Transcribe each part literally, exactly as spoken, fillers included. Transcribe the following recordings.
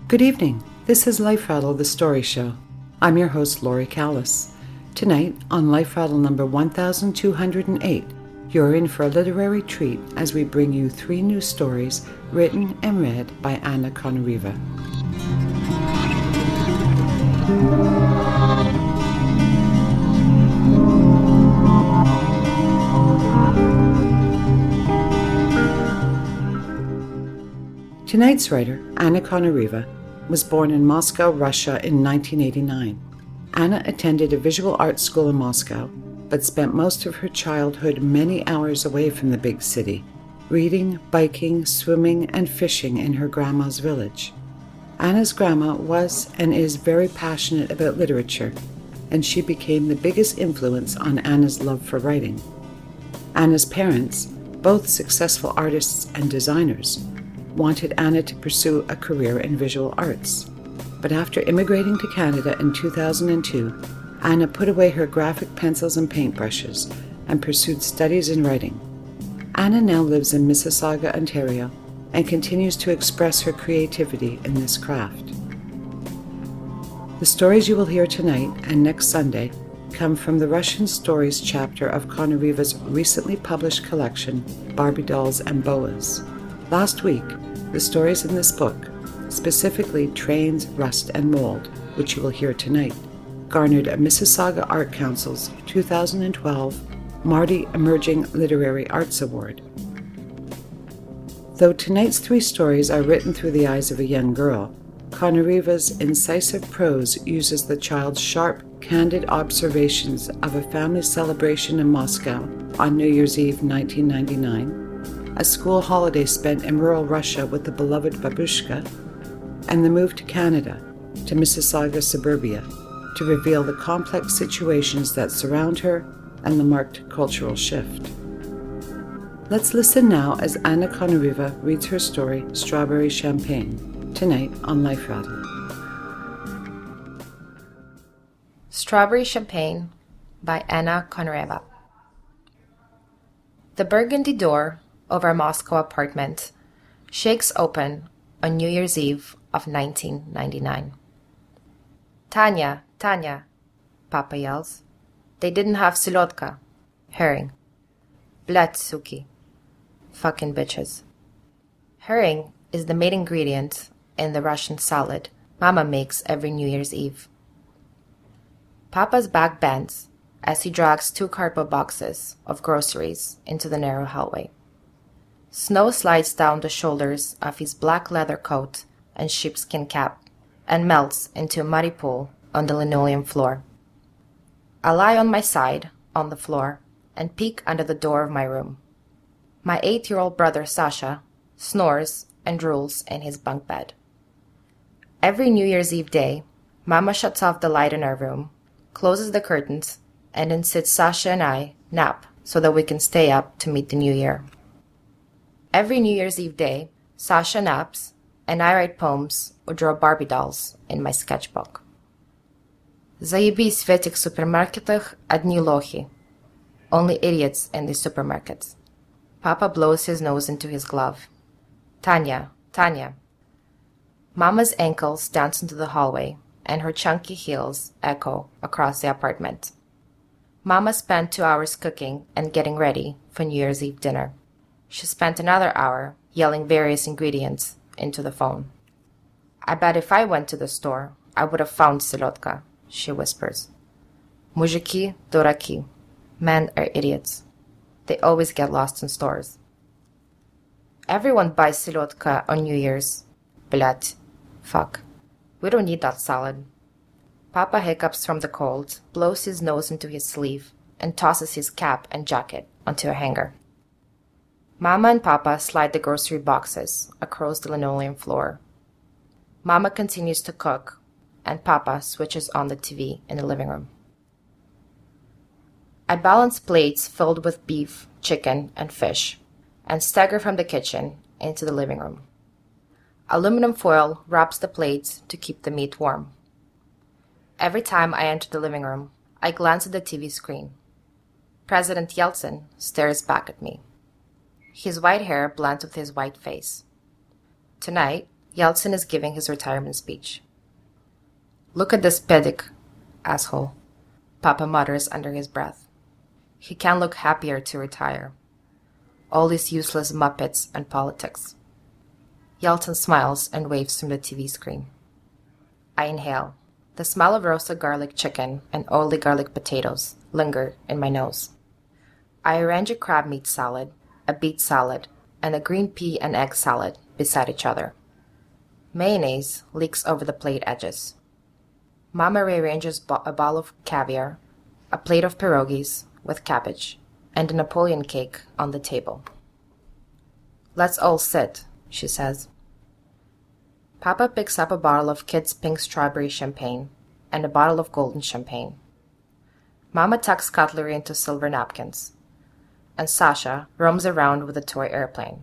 Good evening. This is Life Rattle, the story show. I'm your host, Lori Callis. Tonight, on Life Rattle number one thousand two hundred eight, you're in for a literary treat as we bring you three new stories written and read by Anna Konariva. Tonight's writer, Anna Konariva, was born in Moscow, Russia in nineteen eighty-nine. Anna attended a visual arts school in Moscow, but spent most of her childhood many hours away from the big city, reading, biking, swimming, and fishing in her grandma's village. Anna's grandma was and is very passionate about literature, and she became the biggest influence on Anna's love for writing. Anna's parents, both successful artists and designers, wanted Anna to pursue a career in visual arts. But after immigrating to Canada in two thousand two, Anna put away her graphic pencils and paintbrushes and pursued studies in writing. Anna now lives in Mississauga, Ontario, and continues to express her creativity in this craft. The stories you will hear tonight and next Sunday come from the Russian Stories chapter of Konariva's recently published collection, Barbie Dolls and Boas. Last week, the stories in this book, specifically Trains, Rust, and Mold, which you will hear tonight, garnered a Mississauga Art Council's two thousand twelve Marty Emerging Literary Arts Award. Though tonight's three stories are written through the eyes of a young girl, Konariva's incisive prose uses the child's sharp, candid observations of a family celebration in Moscow on New Year's Eve nineteen ninety-nine, a school holiday spent in rural Russia with the beloved babushka, and the move to Canada, to Mississauga suburbia, to reveal the complex situations that surround her and the marked cultural shift. Let's listen now as Anna Konariva reads her story, Strawberry Champagne, tonight on Life Rattle. Strawberry Champagne by Anna Konariva. The burgundy door of our Moscow apartment shakes open on New Year's Eve of nineteen ninety-nine. Tanya, Tanya, Papa yells. They didn't have selodka, herring. Blat suki, fucking bitches. Herring is the main ingredient in the Russian salad Mama makes every New Year's Eve. Papa's back bends as he drags two cardboard boxes of groceries into the narrow hallway. Snow slides down the shoulders of his black leather coat and sheepskin cap and melts into a muddy pool on the linoleum floor. I lie on my side on the floor and peek under the door of my room. My eight-year-old brother Sasha snores and drools in his bunk bed. Every New Year's Eve day, Mama shuts off the light in our room, closes the curtains, and then sits Sasha and I nap so that we can stay up to meet the new year. Every New Year's Eve day, Sasha naps, and I write poems or draw Barbie dolls in my sketchbook. Заебись в этих супермаркетах одни лохи. Only idiots in these supermarkets. Papa blows his nose into his glove. Tanya, Tanya. Mama's ankles dance into the hallway, and her chunky heels echo across the apartment. Mama spent two hours cooking and getting ready for New Year's Eve dinner. She spent another hour yelling various ingredients into the phone. I bet if I went to the store, I would have found selodka, she whispers. Muzhiki duraki. Men are idiots. They always get lost in stores. Everyone buys selodka on New Year's. Blat. Fuck. We don't need that salad. Papa hiccups from the cold, blows his nose into his sleeve, and tosses his cap and jacket onto a hanger. Mama and Papa slide the grocery boxes across the linoleum floor. Mama continues to cook, and Papa switches on the T V in the living room. I balance plates filled with beef, chicken, and fish, and stagger from the kitchen into the living room. Aluminum foil wraps the plates to keep the meat warm. Every time I enter the living room, I glance at the T V screen. President Yeltsin stares back at me. His white hair blends with his white face. Tonight, Yeltsin is giving his retirement speech. "Look at this pedic, asshole," Papa mutters under his breath. He can't look happier to retire. All these useless muppets and politics. Yeltsin smiles and waves from the T V screen. I inhale. The smell of roasted garlic chicken and oily garlic potatoes linger in my nose. I arrange a crab meat salad, a beet salad, and a green pea and egg salad beside each other. Mayonnaise leaks over the plate edges. Mama rearranges bo- a bowl of caviar, a plate of pierogies with cabbage, and a Napoleon cake on the table. "Let's all sit," she says. Papa picks up a bottle of Kid's pink strawberry champagne and a bottle of golden champagne. Mama tucks cutlery into silver napkins, and Sasha roams around with a toy airplane.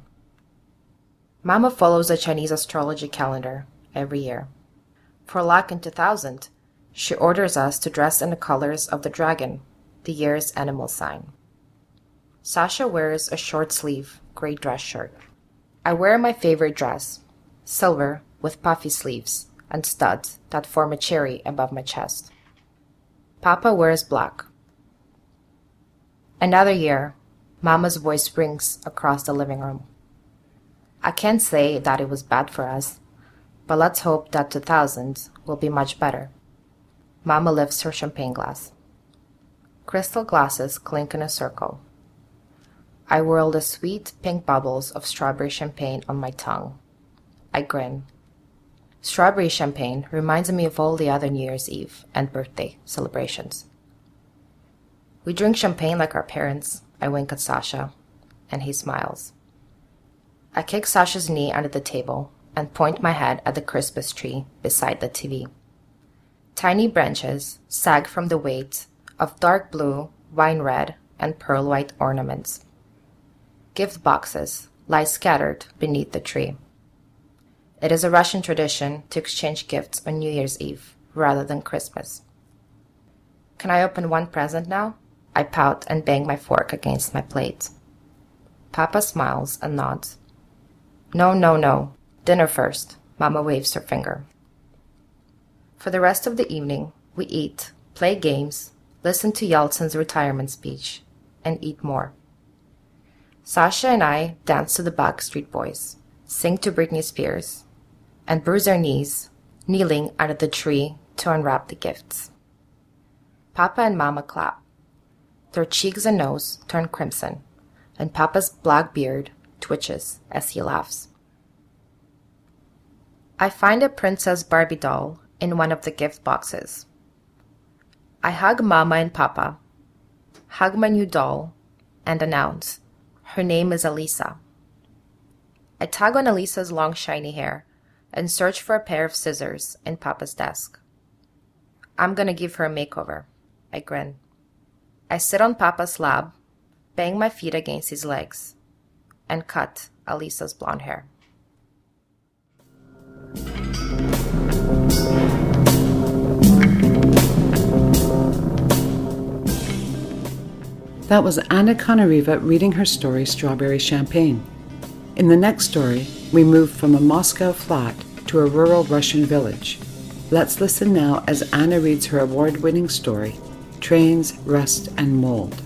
Mama follows the Chinese astrology calendar every year. For luck in two thousand, she orders us to dress in the colors of the dragon, the year's animal sign. Sasha wears a short-sleeve gray dress shirt. I wear my favorite dress, silver with puffy sleeves and studs that form a cherry above my chest. Papa wears black. Another year, Mama's voice rings across the living room. I can't say that it was bad for us, but let's hope that two thousand will be much better. Mama lifts her champagne glass. Crystal glasses clink in a circle. I whirl the sweet pink bubbles of strawberry champagne on my tongue. I grin. Strawberry champagne reminds me of all the other New Year's Eve and birthday celebrations. We drink champagne like our parents, I wink at Sasha, and he smiles. I kick Sasha's knee under the table and point my head at the Christmas tree beside the T V. Tiny branches sag from the weight of dark blue, wine red, and pearl white ornaments. Gift boxes lie scattered beneath the tree. It is a Russian tradition to exchange gifts on New Year's Eve rather than Christmas. Can I open one present now? I pout and bang my fork against my plate. Papa smiles and nods. No, no, no. Dinner first. Mama waves her finger. For the rest of the evening, we eat, play games, listen to Yeltsin's retirement speech, and eat more. Sasha and I dance to the Backstreet Boys, sing to Britney Spears, and bruise our knees, kneeling under the tree to unwrap the gifts. Papa and Mama clap. Their cheeks and nose turn crimson, and Papa's black beard twitches as he laughs. I find a Princess Barbie doll in one of the gift boxes. I hug Mama and Papa, hug my new doll, and announce, her name is Elisa. I tug on Elisa's long shiny hair and search for a pair of scissors in Papa's desk. I'm gonna give her a makeover. I grin. I sit on Papa's lap, bang my feet against his legs, and cut Elisa's blonde hair. That was Anna Konareva reading her story, Strawberry Champagne. In the next story, we move from a Moscow flat to a rural Russian village. Let's listen now as Anna reads her award-winning story, Trains, Rust, and Mold.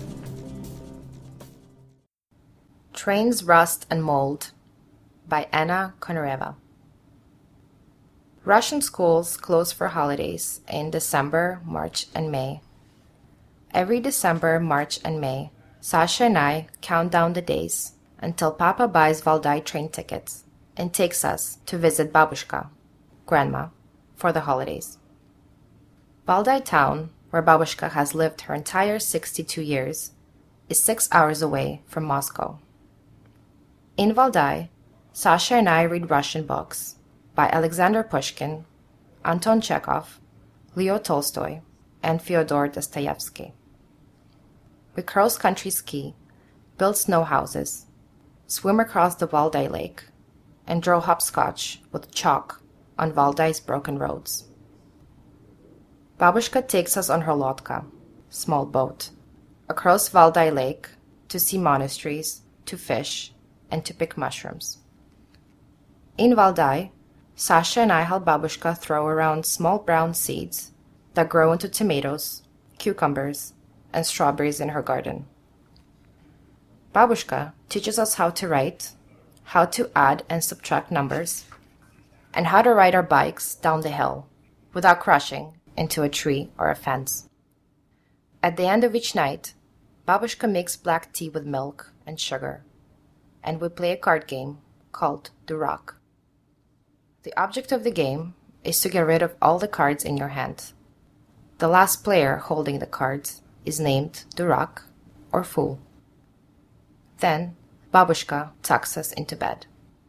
Trains, Rust, and Mold by Anna Konareva. Russian schools close for holidays in December, March, and May. Every December, March, and May, Sasha and I count down the days until Papa buys Valdai train tickets and takes us to visit Babushka, Grandma, for the holidays. Valdai town, where Babushka has lived her entire sixty-two years, is six hours away from Moscow. In Valdai, Sasha and I read Russian books by Alexander Pushkin, Anton Chekhov, Leo Tolstoy, and Fyodor Dostoevsky. We cross-country ski, build snow houses, swim across the Valdai Lake, and draw hopscotch with chalk on Valdai's broken roads. Babushka takes us on her lotka, small boat, across Valdai Lake to see monasteries, to fish, and to pick mushrooms. In Valdai, Sasha and I help Babushka throw around small brown seeds that grow into tomatoes, cucumbers, and strawberries in her garden. Babushka teaches us how to write, how to add and subtract numbers, and how to ride our bikes down the hill without crashing into a tree or a fence. At the end of each night, Babushka makes black tea with milk and sugar, and we play a card game called Durak. The object of the game is to get rid of all the cards in your hand. The last player holding the cards is named Durak, or Fool. Then, Babushka tucks us into bed.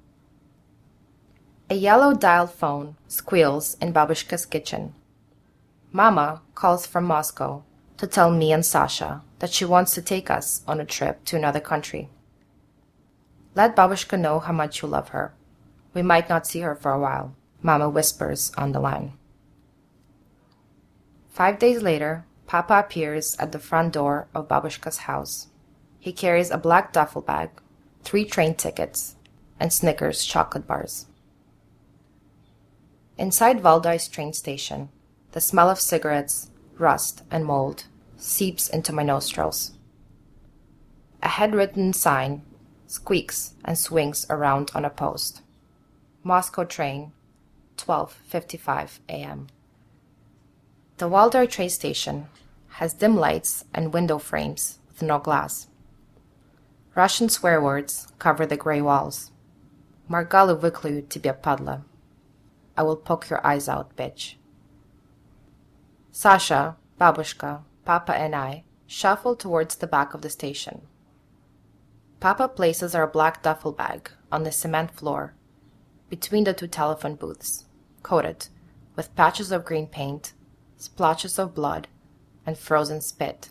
A yellow dial phone squeals in Babushka's kitchen. Mama calls from Moscow to tell me and Sasha that she wants to take us on a trip to another country. Let Babushka know how much you love her. We might not see her for a while, Mama whispers on the line. Five days later, Papa appears at the front door of Babushka's house. He carries a black duffel bag, three train tickets, and Snickers chocolate bars. Inside Valdai's train station, the smell of cigarettes, rust, and mold seeps into my nostrils. A head-written sign squeaks and swings around on a post. Moscow train, twelve fifty-five a.m. The Valdai train station has dim lights and window frames with no glass. Russian swear words cover the gray walls. Margalu vyklyu tibia padla. I will poke your eyes out, bitch. Sasha, Babushka, Papa, and I shuffle towards the back of the station. Papa places our black duffel bag on the cement floor between the two telephone booths, coated with patches of green paint, splotches of blood, and frozen spit.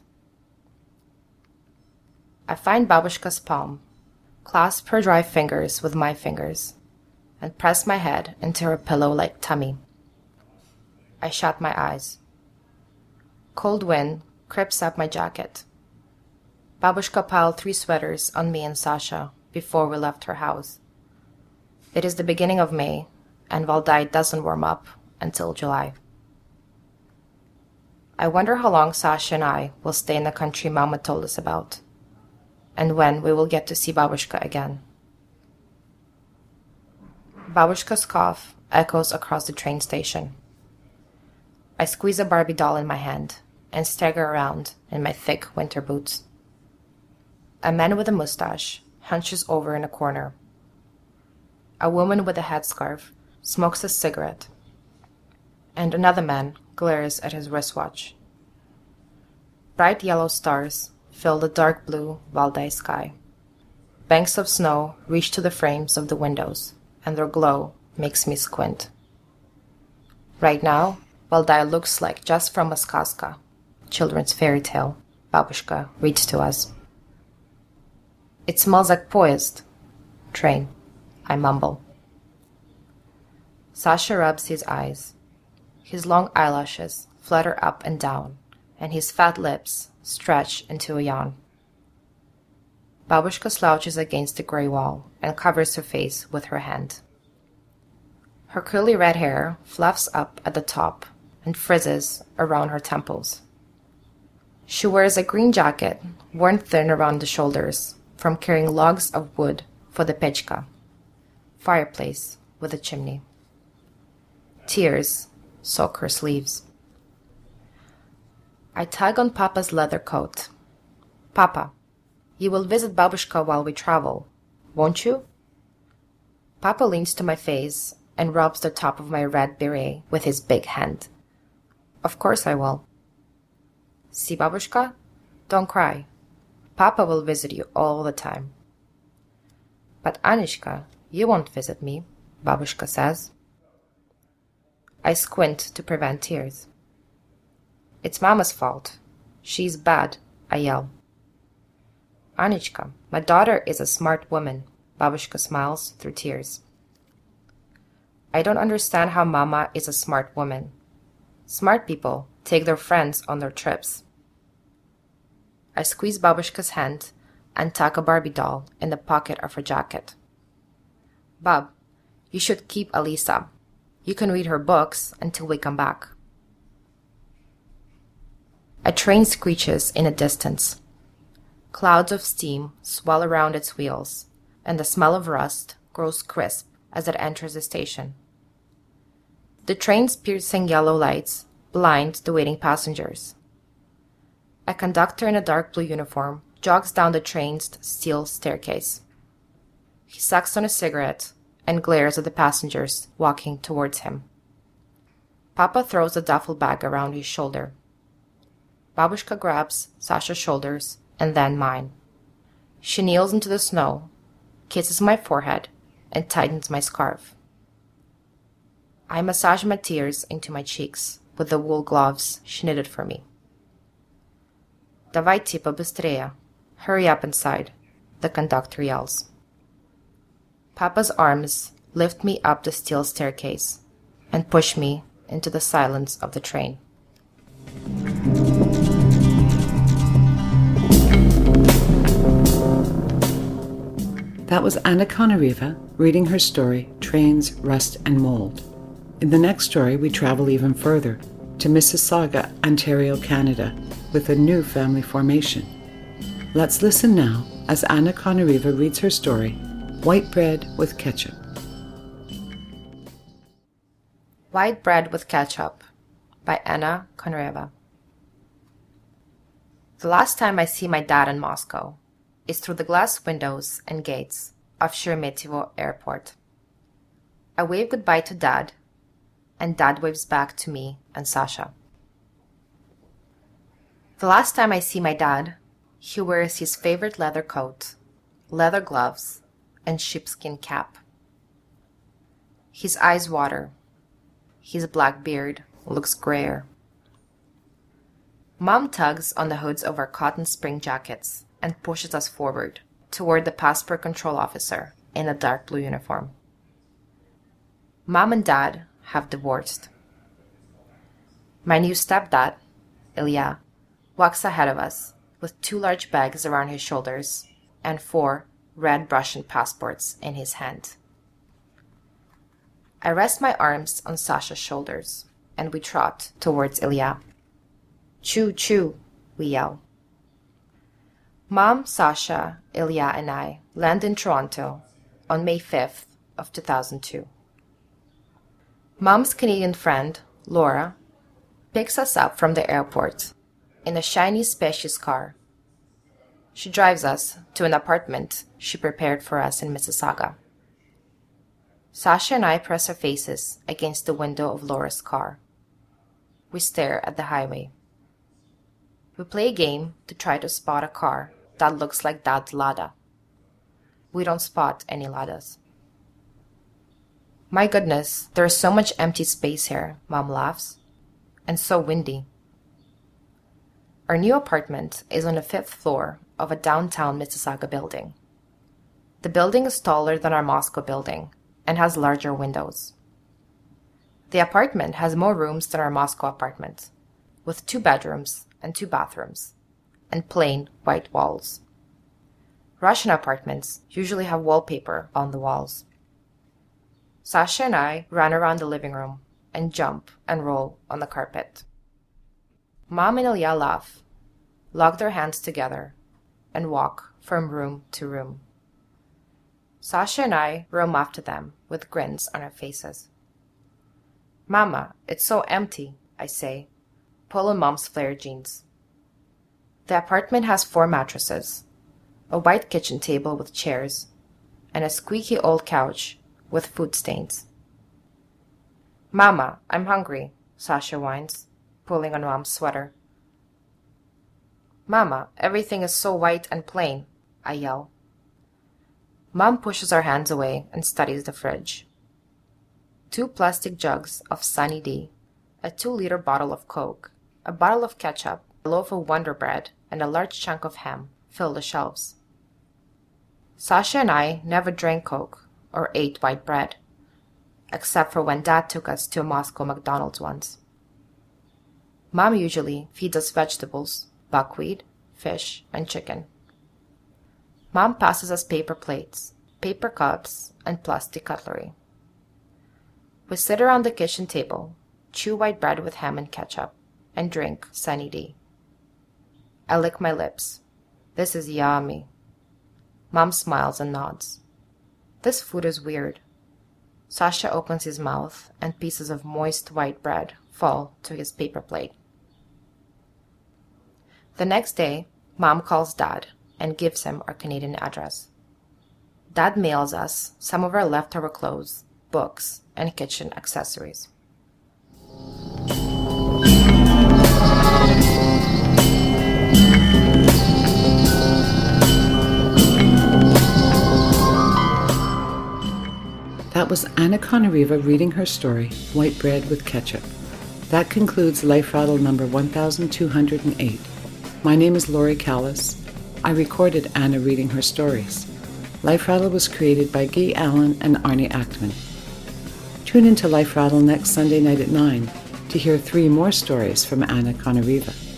I find Babushka's palm, clasp her dry fingers with my fingers, and press my head into her pillow-like tummy. I shut my eyes. Cold wind creeps up my jacket. Babushka piled three sweaters on me and Sasha before we left her house. It is the beginning of May, and Valdai doesn't warm up until July. I wonder how long Sasha and I will stay in the country Mama told us about, and when we will get to see Babushka again. Babushka's cough echoes across the train station. I squeeze a Barbie doll in my hand and stagger around in my thick winter boots. A man with a mustache hunches over in a corner. A woman with a headscarf smokes a cigarette, and another man glares at his wristwatch. Bright yellow stars fill the dark blue Valdai sky. Banks of snow reach to the frames of the windows, and their glow makes me squint. Right now, Valdai looks like just from a сказка, children's fairy tale, Babushka reads to us. It smells like poezd, train, I mumble. Sasha rubs his eyes. His long eyelashes flutter up and down, and his fat lips stretch into a yawn. Babushka slouches against the gray wall and covers her face with her hand. Her curly red hair fluffs up at the top and frizzes around her temples. She wears a green jacket worn thin around the shoulders from carrying logs of wood for the pechka, fireplace with a chimney. Tears soak her sleeves. I tug on Papa's leather coat. Papa, you will visit Babushka while we travel, won't you? Papa leans to my face and rubs the top of my red beret with his big hand. Of course I will. See, Babushka? Don't cry. Papa will visit you all the time. But Anishka, you won't visit me, Babushka says. I squint to prevent tears. It's Mama's fault. She's bad, I yell. Anichka, my daughter is a smart woman, Babushka smiles through tears. I don't understand how Mama is a smart woman. Smart people take their friends on their trips. I squeeze Babushka's hand and tuck a Barbie doll in the pocket of her jacket. Bab, you should keep Alisa. You can read her books until we come back. A train screeches in the distance. Clouds of steam swell around its wheels, and the smell of rust grows crisp as it enters the station. The train's piercing yellow lights blind the waiting passengers. A conductor in a dark blue uniform jogs down the train's steel staircase. He sucks on a cigarette and glares at the passengers walking towards him. Papa throws a duffel bag around his shoulder. Babushka grabs Sasha's shoulders and then mine. She kneels into the snow, kisses my forehead, and tightens my scarf. I massage my tears into my cheeks with the wool gloves she knitted for me. Davai tipa bystreya. Hurry up inside, the conductor yells. Papa's arms lift me up the steel staircase and push me into the silence of the train. That was Anna Konareva reading her story, Trains, Rust and Mold. In the next story, we travel even further, to Mississauga, Ontario, Canada, with a new family formation. Let's listen now as Anna Konareva reads her story, White Bread with Ketchup. White Bread with Ketchup by Anna Konareva. The last time I see my dad in Moscow is through the glass windows and gates of Sheremetyevo Airport. I wave goodbye to Dad, and Dad waves back to me and Sasha. The last time I see my dad, he wears his favorite leather coat, leather gloves, and sheepskin cap. His eyes water. His black beard looks grayer. Mom tugs on the hoods of our cotton spring jackets and pushes us forward toward the passport control officer in a dark blue uniform. Mom and Dad have divorced. My new stepdad, Ilya, walks ahead of us with two large bags around his shoulders and four red Russian passports in his hand. I rest my arms on Sasha's shoulders and we trot towards Ilya. Choo choo, we yell. Mom, Sasha, Ilya, and I land in Toronto on May fifth of two thousand two. Mom's Canadian friend, Laura, picks us up from the airport in a shiny, spacious car. She drives us to an apartment she prepared for us in Mississauga. Sasha and I press our faces against the window of Laura's car. We stare at the highway. We play a game to try to spot a car that looks like Dad's Lada. We don't spot any Ladas. My goodness, there is so much empty space here, Mom laughs. And so windy. Our new apartment is on the fifth floor of a downtown Mississauga building. The building is taller than our Moscow building and has larger windows. The apartment has more rooms than our Moscow apartment, with two bedrooms and two bathrooms, and plain white walls. Russian apartments usually have wallpaper on the walls. Sasha and I run around the living room and jump and roll on the carpet. Mom and Ilya laugh, lock their hands together, and walk from room to room. Sasha and I roam after them with grins on our faces. Mama, it's so empty, I say, pulling Mom's flare jeans. The apartment has four mattresses, a white kitchen table with chairs, and a squeaky old couch with food stains. Mama, I'm hungry, Sasha whines, pulling on Mom's sweater. Mama, everything is so white and plain, I yell. Mom pushes our hands away and studies the fridge. Two plastic jugs of Sunny D, a two-liter bottle of Coke, a bottle of ketchup, a loaf of Wonder Bread, and a large chunk of ham fill the shelves. Sasha and I never drank Coke or ate white bread, except for when Dad took us to a Moscow McDonald's once. Mom usually feeds us vegetables, buckwheat, fish, and chicken. Mom passes us paper plates, paper cups, and plastic cutlery. We sit around the kitchen table, chew white bread with ham and ketchup, and drink Sunny D. I lick my lips. This is yummy. Mom smiles and nods. This food is weird. Sasha opens his mouth and pieces of moist white bread fall to his paper plate. The next day, Mom calls Dad and gives him our Canadian address. Dad mails us some of our leftover clothes, books, and kitchen accessories. That was Anna Konariva reading her story, White Bread with Ketchup. That concludes Life Rattle number one thousand two hundred eight. My name is Laurie Callis. I recorded Anna reading her stories. Life Rattle was created by Guy Allen and Arnie Ackman. Tune into Life Rattle next Sunday night at nine to hear three more stories from Anna Konariva.